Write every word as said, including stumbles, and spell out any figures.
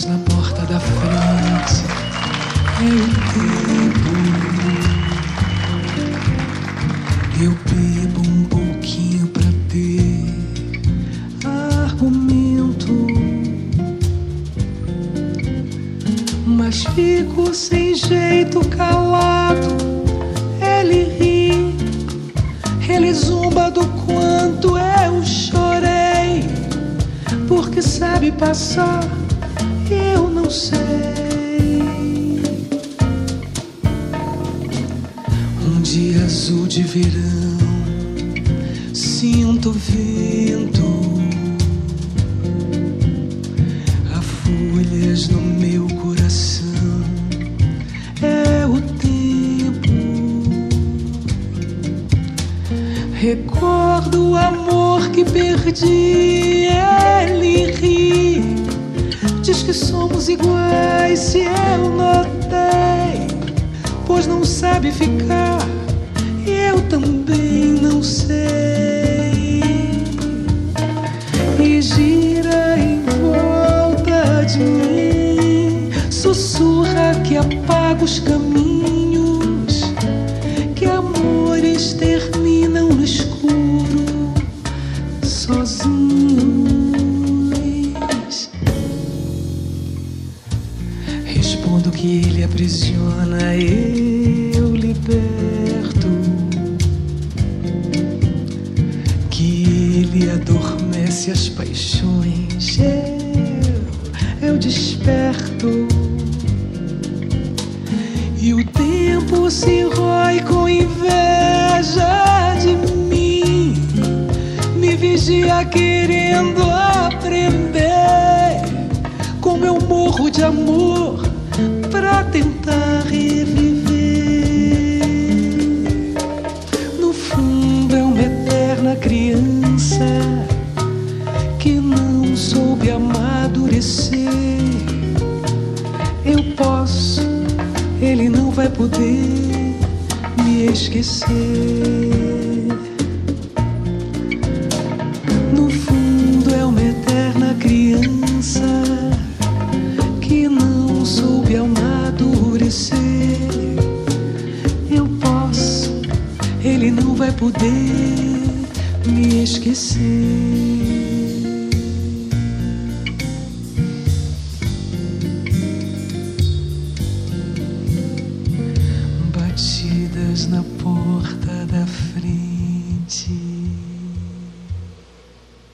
Batidas na porta da frente, é o tempo. Eu bebo um pouquinho pra ter argumento, mas fico sem jeito calado. Ele ri, ele zomba do quanto eu chorei, porque sabe passar, eu não sei. Um dia azul de verão, sinto o vento, há folhas no meu coração, é o tempo. Recordo o amor que perdi, ele ri, diz que somos iguais, se eu notei, pois não sabe ficar, eu também não sei. E gira em volta de mim, sussurra que apaga os caminhos, que amores terminam no escuro, sozinhos. Respondo que ele aprisiona, eu liberto, que ele adormece as paixões, eu, eu desperto. E o tempo se rói com inveja de mim, me vigia querendo aprender como eu morro de amor pra tentar reviver. No fundo é uma eterna criança que não soube amadurecer. Eu posso, ele não vai poder me esquecer. No fundo é uma eterna criança que não soube amadurecer. Eu posso, ele não vai poder me esquecer. Batidas na porta